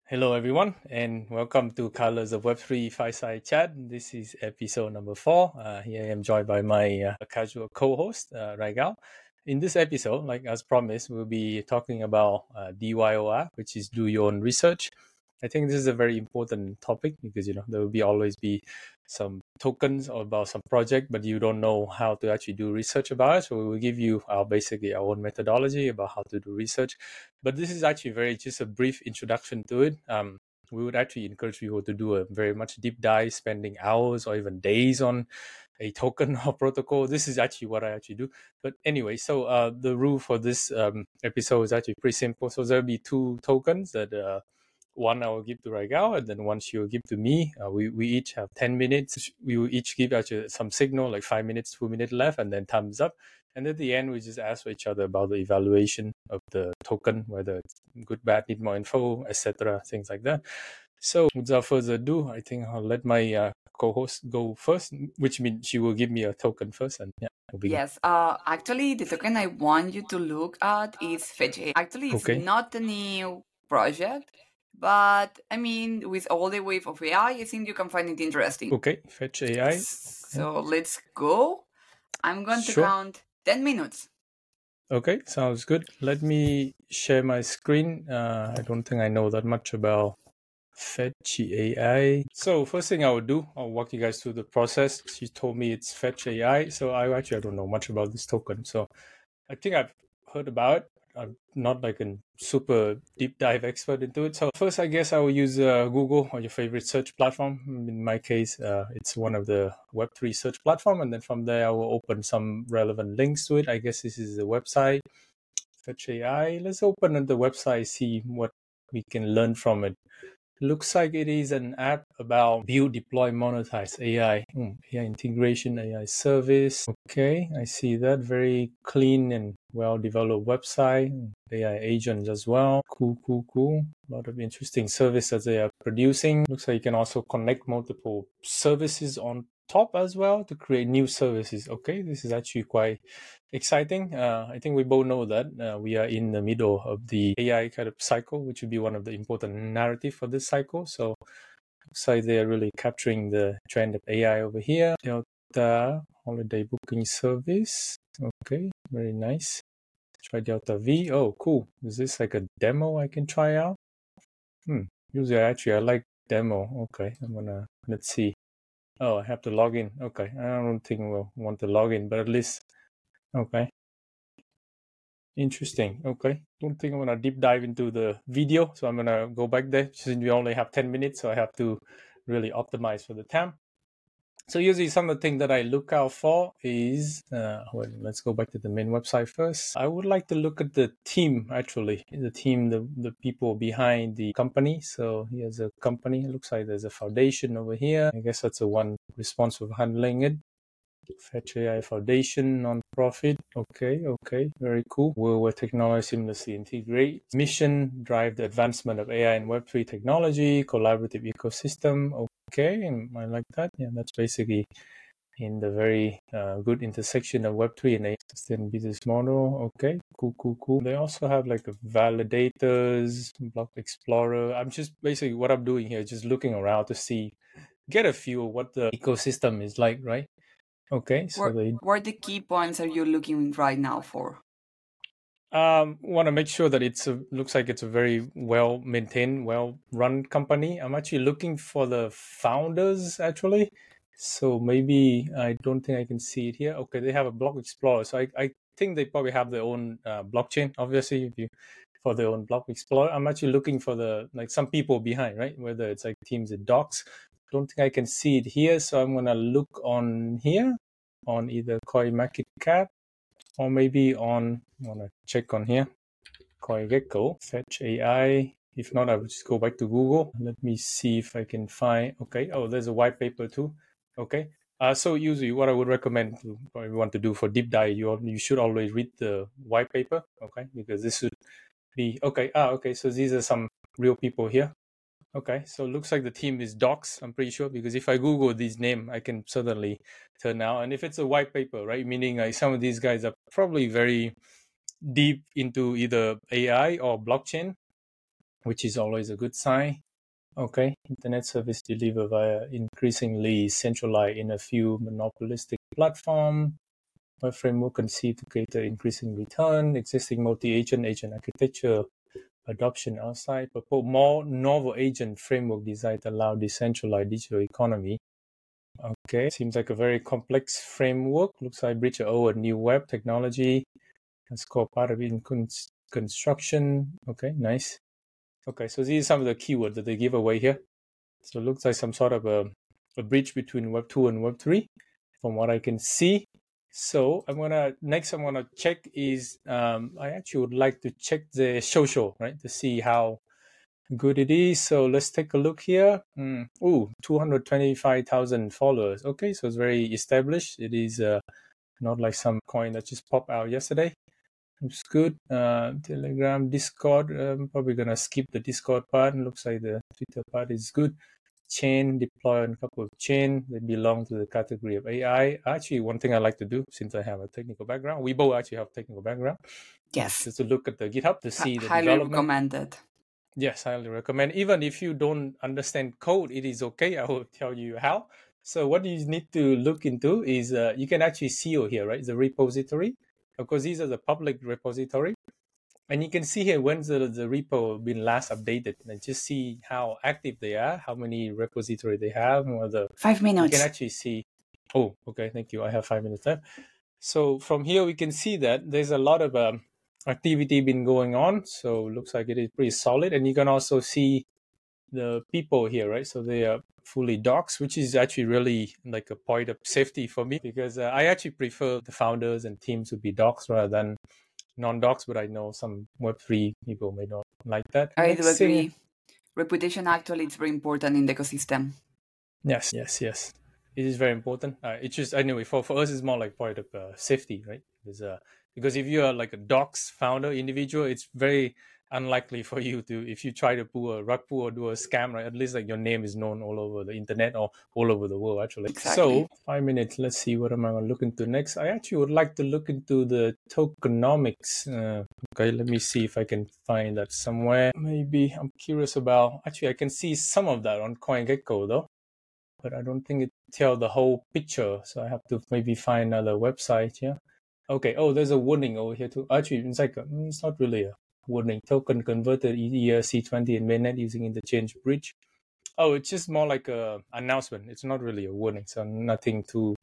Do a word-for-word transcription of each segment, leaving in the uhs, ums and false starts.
Hello, everyone, and welcome to Colors of Web three Fireside Chat. This is episode number four. Uh, here I am joined by my uh, casual co-host, uh, Raigal. In this episode, like as promised, we'll be talking about uh, D Y O R, which is do your own research. I think this is a very important topic because, you know, there will be always be some tokens or about some project, but you don't know how to actually do research about it. So we will give you our basically our own methodology about how to do research. But this is actually very just a brief introduction to it. Um, we would actually encourage people to do a very much deep dive, spending hours or even days on a token or protocol. This is actually what I actually do. But anyway, so uh, the rule for this um, episode is actually pretty simple. So there'll be two tokens that uh, one I will give to Raigal, and then one she will give to me. Uh, we, we each have ten minutes. We will each give actually some signal, like five minutes, two minutes left, and then thumbs up. And at the end, we just ask each other about the evaluation of the token, whether it's good, bad, need more info, et cetera, things like that. So without further ado, I think I'll let my uh, co-host go first, which means she will give me a token first, and yeah, we'll begin. Yes, uh, actually, the token I want you to look at is Fetch. Actually, it's Okay. not a new project, but I mean, with all the wave of A I, I think you can find it interesting. Okay, Fetch A I. So let's go. I'm going to Sure. count ten minutes. Okay, sounds good. Let me share my screen. Uh, I don't think I know that much about Fetch A I. So first thing I would do, I'll walk you guys through the process. She told me it's Fetch A I. So I actually I don't know much about this token. So I think I've heard about it. I'm not like a super deep dive expert into it. So first, I guess I will use uh, Google or your favorite search platform. In my case, uh, it's one of the Web three search platform. And then from there, I will open some relevant links to it. I guess this is the website, Fetch A I. Let's open the website, see what we can learn from it. Looks like it is an app about build, deploy, monetize A I. Mm, A I integration, A I service. Okay, I see that. Very clean and well-developed website. A I agents as well. Cool, cool, cool. A lot of interesting services that they are producing. Looks like you can also connect multiple services on top as well to create new services. Okay, this is actually quite exciting. Uh, I think we both know that uh, we are in the middle of the A I kind of cycle, which would be one of the important narrative for this cycle. So looks like they're really capturing the trend of A I over here. Delta holiday booking service. Okay, very nice. Try Delta V. Oh, cool. Is this like a demo I can try out? Hmm. Usually, actually, I like demo. Okay, I'm gonna let's see. Oh, I have to log in. Okay, I don't think we'll want to log in, but at least okay. Interesting. Okay. Don't think I'm gonna deep dive into the video, so I'm gonna go back there since we only have ten minutes, so I have to really optimize for the time. So usually some of the things that I look out for is, uh, well, let's go back to the main website first. I would like to look at the team, actually, the team, the, the people behind the company. So here's a company. It looks like there's a foundation over here. I guess that's the one responsible for handling it. Fetch A I Foundation, non-profit. Okay, okay, very cool. Where where technology seamlessly integrate. Mission, drive the advancement of A I and Web three technology, collaborative ecosystem. Okay, and I like that. Yeah, that's basically in the very uh, good intersection of Web three and A I sustainable business model. Okay, cool, cool, cool. They also have like a validators, block explorer. I'm just basically what I'm doing here, just looking around to see, get a feel of what the ecosystem is like, right? Okay, so What, they what the key points are you looking right now for? um, want to make sure that it's a, looks like it's a very well maintained, well run company. I'm actually looking for the founders actually. So maybe I don't think I can see it here. Okay, they have a block explorer. So I, I think they probably have their own uh, blockchain. Obviously, if you for their own block explorer, I'm actually looking for the like some people behind, right? Whether it's like teams and docs. Don't think I can see it here. So I'm gonna look on here on either CoinMarketCap or maybe on, I want to check on here, CoinGecko, Fetch A I. If not, I will just go back to Google. Let me see if I can find, okay, oh, there's a white paper too. Okay. Uh, so usually what I would recommend to what you want to do for deep dive, you, you should always read the white paper, okay, because this should be, okay, ah, okay, so these are some real people here. Okay, so it looks like the team is Docs, I'm pretty sure, because if I Google this name, I can certainly turn out. And if it's a white paper, right, meaning like some of these guys are probably very deep into either A I or blockchain. which is always a good sign. Okay, internet service delivered via increasingly centralized in a few monopolistic platform. Web framework conceived to cater increasing return, existing multi-agent agent architecture adoption outside, but more novel agent framework design to allow decentralized digital economy. Okay, seems like a very complex framework. Looks like bridge over new web technology. That's called part of it in construction. Okay, nice. Okay, so these are some of the keywords that they give away here. So it looks like some sort of a, a bridge between Web two and Web three, from what I can see. So I'm gonna next I'm gonna check is um, I actually would like to check the social, right, to see how good it is. So let's take a look here. Mm. Ooh, two hundred twenty-five thousand followers. Okay, so it's very established. It is uh, not like some coin that just popped out yesterday. It's good. Uh, Telegram, Discord. I'm probably gonna skip the Discord part. It looks like the Twitter part is good. Chain, deploy on a couple of chain that belong to the category of A I. Actually, one thing I like to do, since I have a technical background, we both actually have technical background. Yes. Just to look at the GitHub to see H- the highly development. recommended. Yes, highly recommend. Even if you don't understand code, it is okay. I will tell you how. So what you need to look into is uh, you can actually see over here, right? The repository. Of course, these are the public repository. And you can see here when's the, the repo been last updated, and just see how active they are, how many repository they have, or the Five minutes. You can actually see. Oh, okay, thank you. I have five minutes left. So from here we can see that there's a lot of um, activity been going on. So looks like it is pretty solid, and you can also see the people here, right? So they are fully docs, which is actually really like a point of safety for me, because uh, I actually prefer the founders and teams to be docs rather than non-docs, but I know some Web three people may not like that. I Next do agree. thing, Reputation actually is very important in the ecosystem. yes, yes, yes. It is very important. Uh, it's just, anyway, for, for us, it's more like point of uh, safety, right? Because, uh, because if you are like a docs founder individual, it's very unlikely for you to, if you try to pull a rug pull or do a scam, right? At least like your name is known all over the internet or all over the world, actually. Exactly. So five minutes. Let's see what am I going to look into next. I actually would like to look into the tokenomics. Uh, okay, let me see if I can find that somewhere. Maybe I'm curious about. Actually, I can see some of that on CoinGecko though, but I don't think it tells the whole picture. So I have to maybe find another website here. Okay. Oh, there's a warning over here too. Actually, it's like a, it's not really a warning. Token converted E R C twenty in mainnet using interchange bridge. Oh, it's just more like a announcement. It's not really a warning, so nothing too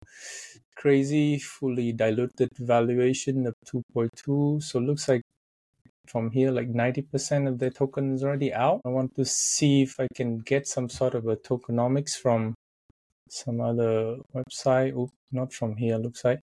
crazy. Fully diluted valuation of two point two. So it looks like from here, like ninety percent of the token is already out. I want to see if I can get some sort of a tokenomics from some other website. Oh, not from here, looks like.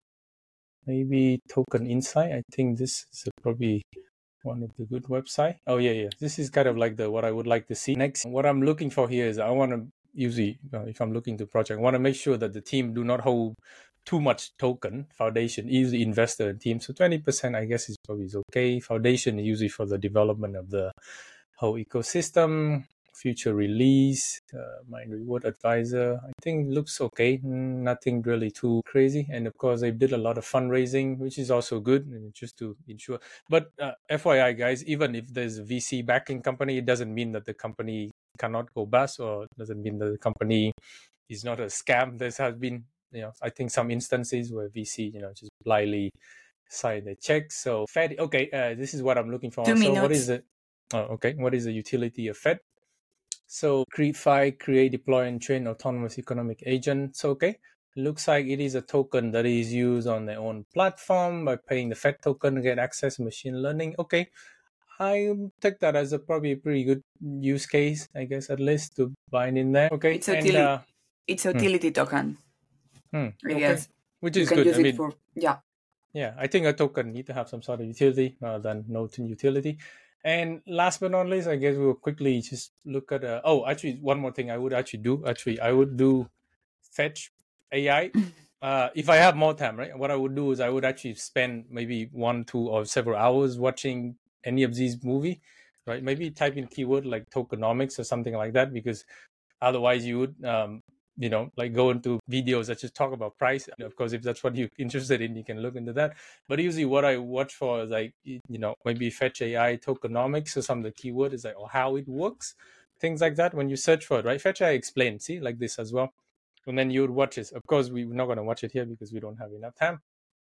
Maybe Token Insight. I think this is probably one of the good website. Oh yeah, yeah. This is kind of like the what I would like to see. Next, what I'm looking for here is I want to usually, uh, if I'm looking to project, I want to make sure that the team do not hold too much token. Foundation, usually investor and team. So twenty percent, I guess, is probably is okay. Foundation is usually for the development of the whole ecosystem. Future release, uh, my reward advisor, I think looks okay. Nothing really too crazy. And of course, they did a lot of fundraising, which is also good, just to ensure. But uh, F Y I, guys, even if there's a V C backing company, it doesn't mean that the company cannot go bust, or it doesn't mean that the company is not a scam. There has been, you know, I think some instances where V C, you know, just blindly sign the check. So Fed, okay, uh, this is what I'm looking for. Two so minutes. what is it? Oh, okay. What is the utility of Fed? So create, create, deploy, and train autonomous economic agent. So okay, looks like it is a token that is used on their own platform. By paying the Fed token to get access to machine learning. Okay, I take that as a probably a pretty good use case, I guess, at least to bind in there. Okay, It's and utility. uh, It's utility token. hmm, I okay, guess which you is can good. use I it mean, for yeah. yeah, I think a token need to have some sort of utility rather than no utility. And last but not least, I guess we'll quickly just look at. Uh, oh, actually, one more thing I would actually do. Actually, I would do fetch A I. Uh, if I have more time, right? What I would do is I would actually spend maybe one, two, or several hours watching any of these movie, right? Maybe type in keyword like tokenomics or something like that, because otherwise you would um, you know, like go into videos that just talk about price. Of course, if that's what you're interested in, you can look into that. But usually what I watch for is like, you know, maybe Fetch A I tokenomics or some of the keyword is like, or how it works, things like that. When you search for it, right? Fetch A I explained, see, like this as well. And then you would watch it. Of course, we're not going to watch it here because we don't have enough time.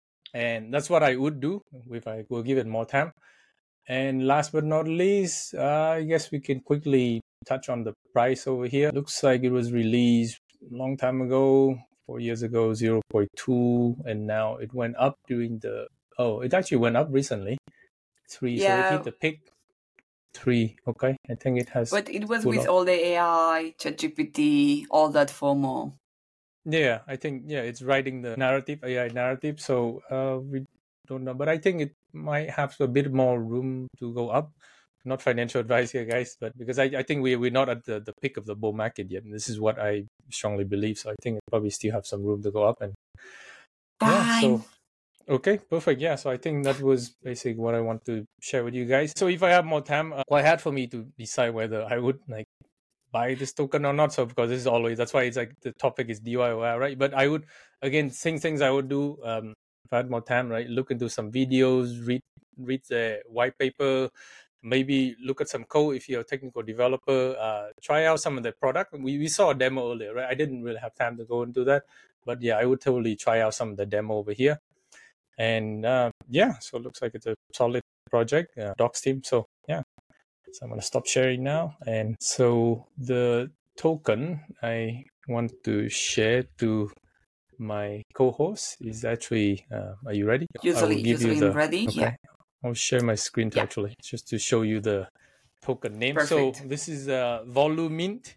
And that's what I would do if I will give it more time. And last but not least, uh, I guess we can quickly touch on the price over here. Looks like it was released a long time ago, four years ago, zero point two, and now it went up during the, oh, it actually went up recently, three, so it Yeah, hit the peak, three, okay, I think it has but it was pulled with up. all the A I, ChatGPT, all that FOMO. Yeah, I think, yeah, it's writing the narrative, A I narrative, so uh, we don't know, but I think it might have a bit more room to go up. Not financial advice here, guys, but because I, I think we, we're not at the, the peak of the bull market yet. And this is what I strongly believe. So I think it probably still have some room to go up. And Fine. yeah, so, okay, perfect. Yeah, so I think that was basically what I want to share with you guys. So if I have more time, uh, quite hard for me to decide whether I would like buy this token or not. So because this is always, that's why it's like the topic is D I Y, right? But I would, again, same things I would do um, if I had more time, right? Look into some videos, read read the white paper, maybe look at some code if you're a technical developer, uh, try out some of the product. We, we saw a demo earlier, right? I didn't really have time to go into that, but yeah, I would totally try out some of the demo over here. And uh, yeah, so it looks like it's a solid project, uh, Docs team. So yeah, so I'm going to stop sharing now. And so the token I want to share to my co-host is actually, uh, are you ready? Usually, I will give usually you the, I'm ready. okay. Yeah. I'll share my screen to Yeah. actually, just to show you the token name. Perfect. So this is uh, Volumint,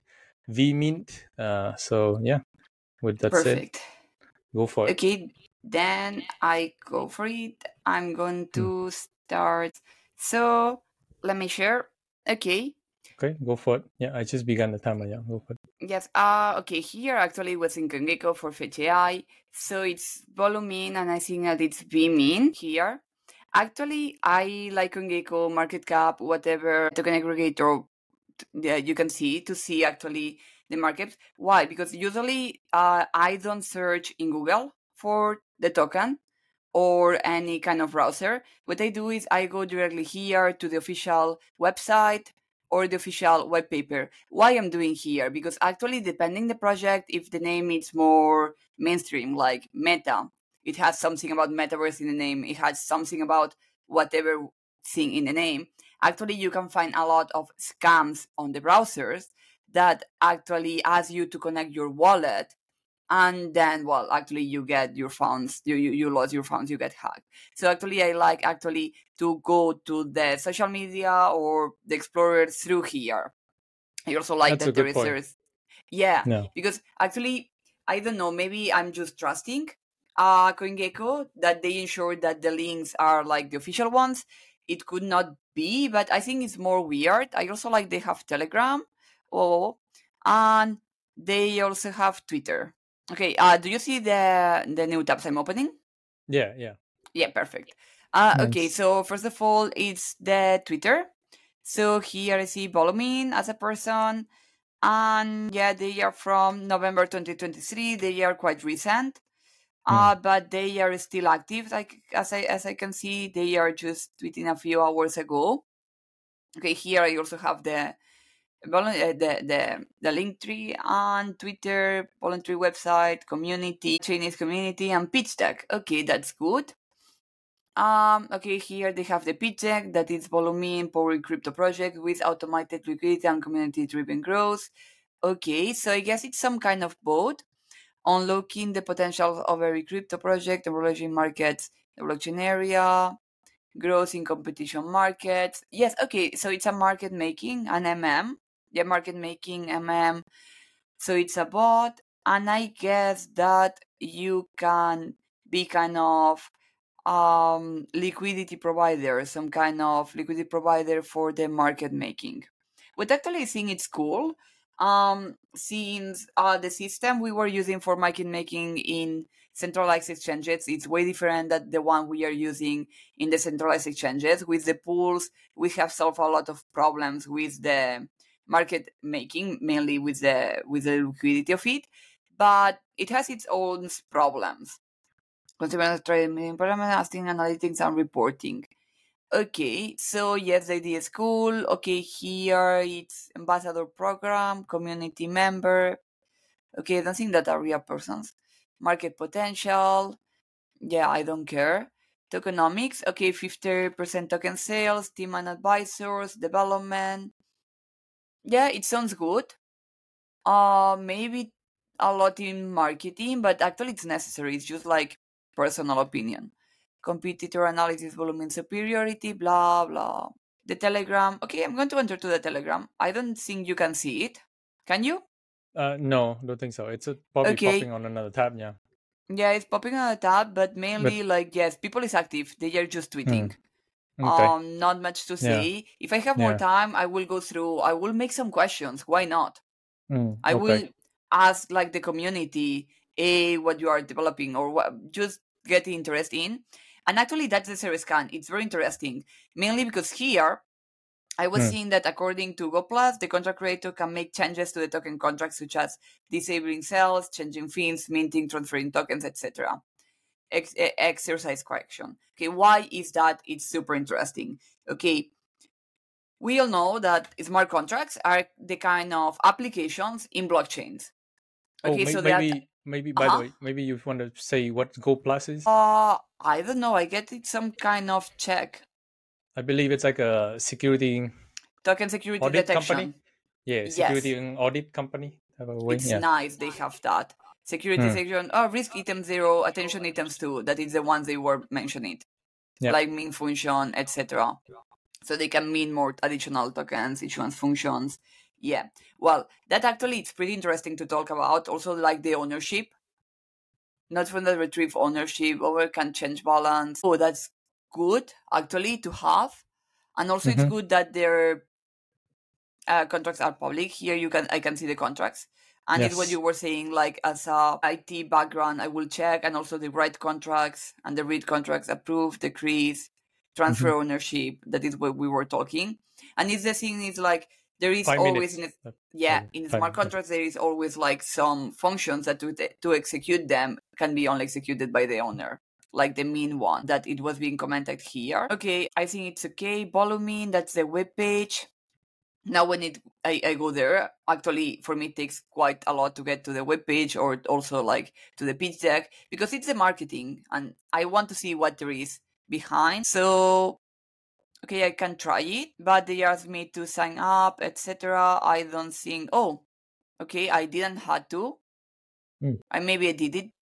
vMint. Uh, so yeah, with that Perfect. said, go for it. Okay, then I go for it. I'm going to start. So let me share. Okay. Okay, go for it. Yeah, I just began the timer. Yeah, go for it. Yes. Uh okay, here actually was in CoinGecko for Fetch A I. So it's Volumin and I think that it's vMin here. Actually, I like CoinGecko, market cap, whatever token aggregator yeah, you can see to see actually the market. Why? Because usually uh, I don't search in Google for the token or any kind of browser. What I do is I go directly here to the official website or the official web paper. Why I'm doing here? Because actually, depending the project, if the name is more mainstream, like Meta, it has something about metaverse in the name. It has something about whatever thing in the name. Actually, you can find a lot of scams on the browsers that actually ask you to connect your wallet, and then well actually you get your funds, you, you you lost your funds, you get hacked. So actually I like actually to go to the social media or the explorer through here. I also like That's a that there good is point. there's yeah, No. because actually I don't know, maybe I'm just trusting uh CoinGecko that they ensure that the links are like the official ones. It could not be, but I think it's more weird. I also like they have Telegram, oh, and they also have Twitter. Okay, uh, do you see the the new tabs I'm opening? Yeah, yeah. Yeah, perfect. Uh, okay, Nice. so first of all, it's the Twitter. So here I see Bolomin as a person, and yeah, they are from November twenty twenty-three. They are quite recent, uh, but they are still active. Like as I as I can see, they are just tweeting a few hours ago. Okay, here I also have the Volun- uh, the the the link tree on Twitter, voluntary website, community, Chinese community, and pitch deck. Okay, that's good. Um, okay, here they have the pitch deck that is Volumin Power Crypto project with automated liquidity and community driven growth. Okay, so I guess it's some kind of both unlocking the potential of every crypto project, emerging markets, the blockchain area, growth in competition markets. Yes, okay, so it's a market making, an M M. Yeah, market making M M. So it's a bot, and I guess that you can be kind of um liquidity provider, some kind of liquidity provider for the market making. What actually I think it's cool, um, since uh, the system we were using for market making in centralized exchanges, it's way different than the one we are using in the centralized exchanges. With the pools, we have solved a lot of problems with the market making, mainly with the with the liquidity of it. but it has its own problems. Consumer trading, asking analytics and reporting. Okay, so yes, the idea is cool. Okay, here it's ambassador program, community member. Okay, I don't think that are real persons. Market potential. Yeah, I don't care. Tokenomics. Okay, fifty percent token sales, team and advisors, development. Yeah, it sounds good. Uh, maybe a lot in marketing, but actually it's necessary. It's just like personal opinion. Competitor analysis, volume superiority, blah, blah. The Telegram. Okay, I'm going to enter to the Telegram. I don't think you can see it. Can you? Uh, no, don't think so. It's uh, probably Okay. popping on another tab. Yeah. Yeah, it's popping on a tab, but mainly like, yes, people is active. They are just tweeting. Hmm. Okay. Um, not much to say. Yeah. If I have more Yeah. time, I will go through. I will make some questions. Why not? Mm, I okay. will ask like the community, a what you are developing or what, just get interest in. And actually, that's the service scan. It's very interesting, mainly because here I was Hmm. seeing that according to GoPlus, the contract creator can make changes to the token contract, such as disabling sales, changing fees, minting, transferring tokens, et cetera. Ex- e- exercise correction. Okay, why is that? It's super interesting. Okay, we all know that smart contracts are the kind of applications in blockchains. Oh, Okay, may- so they are. maybe, maybe. By the Uh-huh. way, maybe you want to say what GoPlus is. Uh, I don't know. I get it some kind of check. I believe it's like a security Token security audit detection. company. Yeah, Yes. security and audit company. Have a way. It's Yeah. nice they have that. Security Hmm. section. Oh, risk item zero, attention items two. That is the ones they were mentioning. Yeah. Like min function, et cetera. So they can mean more additional tokens, issuance functions. Yeah. Well, that actually it's pretty interesting to talk about. Also, like the ownership. Not from the retrieve ownership, over can change balance. Oh, that's good actually to have. And also, it's Mhm. good that their uh, contracts are public. Here, you can I can see the contracts, and it's what Yes. you were saying. Like as a I T background, I will check, and also the write contracts and the read contracts, approve, decrease, transfer Mhm. ownership. That is what we were talking. And it's the thing is like there is Five always minutes. in it. Uh, Yeah, sorry, in five smart minutes. contracts, there is always like some functions that to, to execute them can be only executed by the owner. Like the mean one that it was being commented here. Okay, I think it's okay. Volumine, that's the web page. Now when it I, I go there, actually for me it takes quite a lot to get to the web page or also like to the pitch deck because it's the marketing and I want to see what there is behind. So okay, I can try it, but they asked me to sign up, et cetera. I don't think. Oh, okay, I didn't have to. Mm. I maybe I did it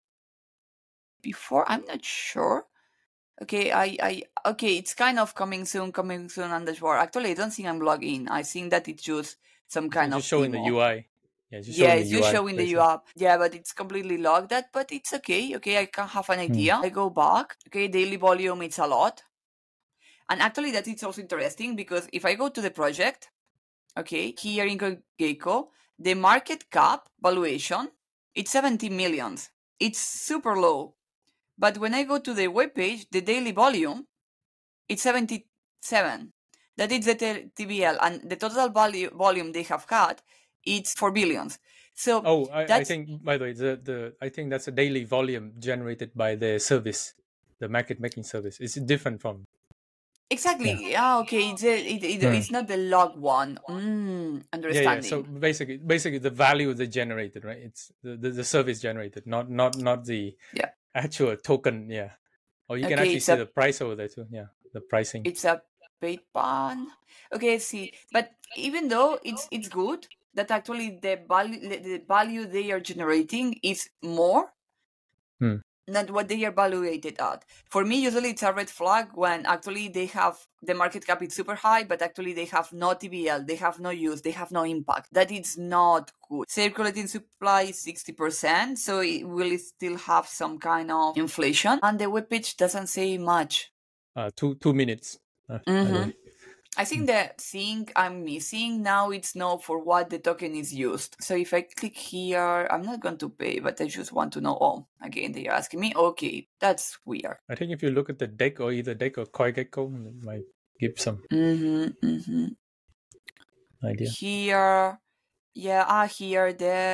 before. I'm not sure. Okay, I, I, okay, it's kind of coming soon, coming soon on the dashboard. Actually, I don't think I'm logged in. I think that it's just some kind Just of showing demo. the U I. Yeah, just Yeah, showing it's the U just I. showing the basically. U I. Yeah, but it's completely logged. That, but it's okay. Okay, I can have an idea. I go back. Okay, daily volume, it's a lot. And actually, that is also interesting because if I go to the project, okay, here in Gecko, the market cap valuation, it's seventy millions. It's super low. But when I go to the web page, the daily volume, it's seventy-seven. That is the T V L, and the total value volume they have had, it's four billions. So Oh, I, I that's think by the way, the, the I think that's a daily volume generated by the service, the market making service. It's different from exactly yeah. Okay, it's a, it, it, Hmm. it's not the log one. Mm, yeah, understanding. yeah. So basically, basically the value they generated, right? It's the, the, the service generated, not not not the Yeah. actual token. Yeah. Or you can Okay, actually it's see a the price over there too. Yeah, the pricing. it's a paid ban. Okay, I see. But even though it's it's good that actually the value the value they are generating is more Hmm. than what they are valuated at. For me, usually it's a red flag when actually they have the market cap is super high, but actually they have no T V L, they have no use, they have no impact. That is not good. Circulating supply is sixty percent, so it will still have some kind of inflation. And the webpage doesn't say much. Uh, two two minutes. Uh, by the Mm-hmm. way. I think the thing I'm missing now it's know for what the token is used. So if I click here, I'm not going to pay, but I just want to know. Oh, again, they are asking me. Okay, that's weird. I think if you look at the deck or either deck or CoinGecko, it might give some Mm-hmm, mm-hmm. idea. Here, yeah, ah, here the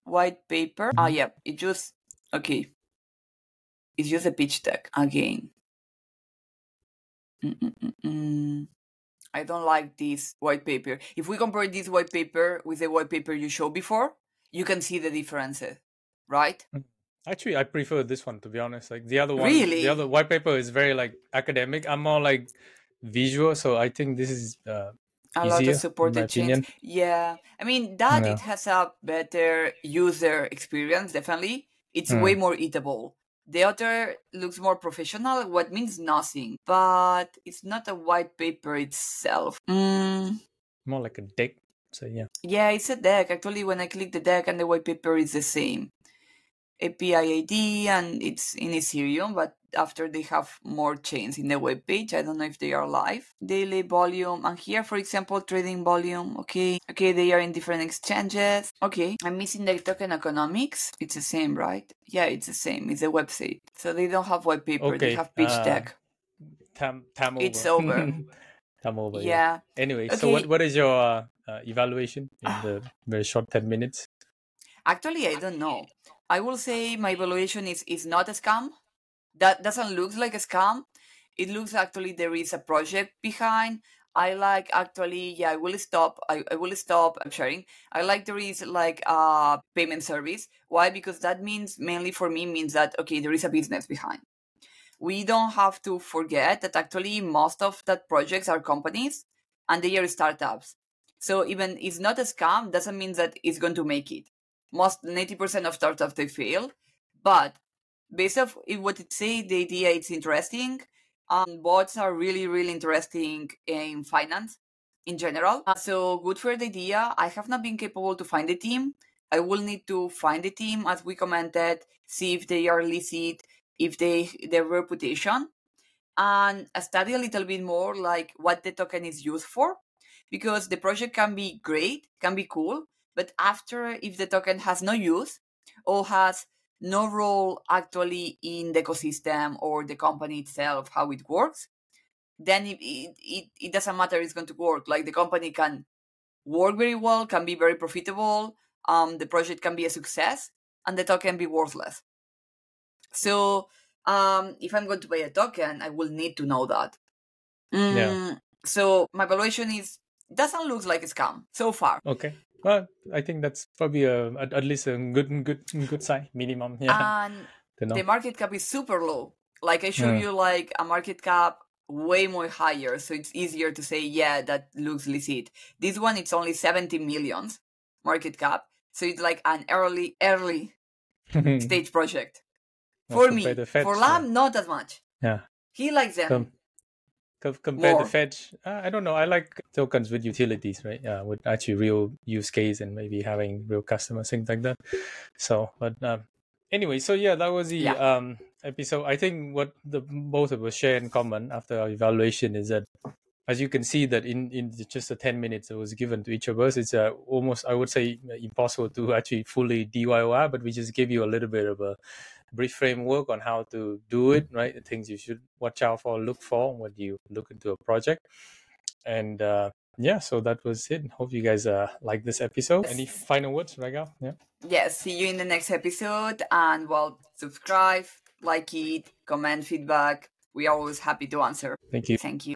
white paper. Ah, yeah, it just, okay. It's just a pitch deck again. Mm-mm-mm-mm. I don't like this white paper. If we compare this white paper with the white paper you showed before, you can see the differences, right? Actually, I prefer this one, to be honest. Like the other one, Really? the other white paper is very like academic. I'm more like visual, so I think this is uh, A lot easier of in supported my chains. opinion. Yeah. I mean, that Yeah. it has a better user experience, definitely. It's Mm. way more eatable. The other looks more professional, what means nothing, but it's not a white paper itself. Mm, More like a deck. So yeah. yeah, it's a deck. Actually, when I click the deck and the white paper is the same. A P I I D and it's in Ethereum, but after they have more chains in the web page, I don't know if they are live. Daily volume, and here, for example, trading volume. Okay, okay, they are in different exchanges. Okay, I'm missing the token economics. It's the same, right? Yeah, it's the same. It's a website, so they don't have white paper. They Okay. have pitch Uh, deck. time time over. It's over. time over. Yeah. Yeah. Anyway, so Okay. what what is your uh, uh, evaluation in the very short ten minutes? Actually, I don't know. I will say my evaluation is is not a scam. That doesn't look like a scam. It looks actually there is a project behind. I like actually, yeah, I will stop. I, I will stop I'm sharing. I like there is like a payment service. Why? Because that means mainly for me means that okay, there is a business behind. We don't have to forget that actually most of that projects are companies and they are startups. So even it's not a scam, doesn't mean that it's going to make it. Most ninety percent of startups they fail, but based off what it says, the idea it's interesting. Um, bots are really, really interesting in finance in general. Uh, so good for the idea. I have not been capable to find the team. I will need to find the team as we commented, see if they are licit, if they their reputation, and study a little bit more like what the token is used for, because the project can be great, can be cool, but after if the token has no use or has no role actually in the ecosystem or the company itself, how it works, then it, it, it, it doesn't matter, it's going to work. Like the company can work very well, can be very profitable, um, the project can be a success, and the token be worthless. So um, if I'm going to buy a token, I will need to know that. Mm, Yeah. So my valuation is doesn't look like a scam so far. Okay. Well, I think that's probably a at, at least a good good good sign minimum. Yeah. And To know. the market cap is super low. Like I show Mm. you like a market cap way more higher, so it's easier to say yeah that looks legit. This one it's only seventy millions market cap, so it's like an early early stage project. Well, For compared me, to Fetch, for yeah. Lam, not as much. Yeah. He likes them Com- com- compared more. to Fetch, uh, I don't know. I like tokens with utilities, right? Yeah, with actually real use case and maybe having real customers, things like that. So, but um, anyway, so yeah, that was the Yeah. um episode. I think what the both of us share in common after our evaluation is that, as you can see, that in in just the ten minutes that was given to each of us, it's uh, almost, I would say, impossible to actually fully D I Y, but we just give you a little bit of a brief framework on how to do it, right? The things you should watch out for, look for when you look into a project. And uh, yeah, so that was it. Hope you guys uh, like this episode. Any final words, Ragal? Yeah. Yes, see you in the next episode, and well, subscribe, like it, comment, feedback. We are always happy to answer. Thank you. Thank you.